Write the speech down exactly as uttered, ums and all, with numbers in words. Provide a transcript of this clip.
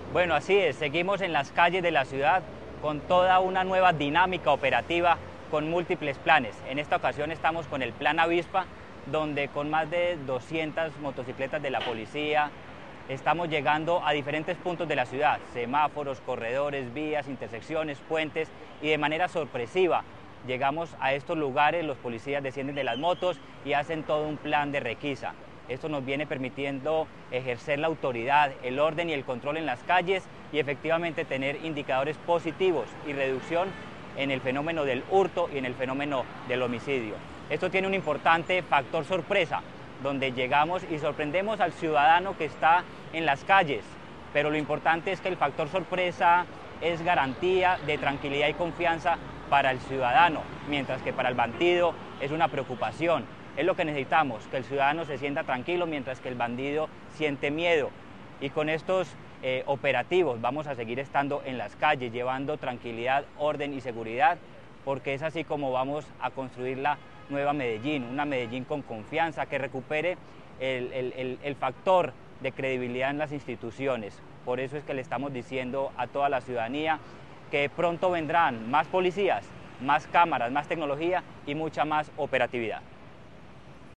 Bueno, así es, seguimos en las calles de la ciudad con toda una nueva dinámica operativa con múltiples planes. En esta ocasión estamos con el Plan Avispa, donde con más de doscientas motocicletas de la policía estamos llegando a diferentes puntos de la ciudad, semáforos, corredores, vías, intersecciones, puentes, y de manera sorpresiva llegamos a estos lugares, los policías descienden de las motos y hacen todo un plan de requisa. Esto nos viene permitiendo ejercer la autoridad, el orden y el control en las calles y efectivamente tener indicadores positivos y reducción en el fenómeno del hurto y en el fenómeno del homicidio. Esto tiene un importante factor sorpresa, donde llegamos y sorprendemos al ciudadano que está en las calles, pero lo importante es que el factor sorpresa es garantía de tranquilidad y confianza para el ciudadano, mientras que para el bandido es una preocupación. Es lo que necesitamos, que el ciudadano se sienta tranquilo mientras que el bandido siente miedo. Y con estos eh, operativos vamos a seguir estando en las calles, llevando tranquilidad, orden y seguridad, porque es así como vamos a construir la nueva Medellín, una Medellín con confianza, que recupere el, el, el, el factor de credibilidad en las instituciones. Por eso es que le estamos diciendo a toda la ciudadanía que pronto vendrán más policías, más cámaras, más tecnología y mucha más operatividad.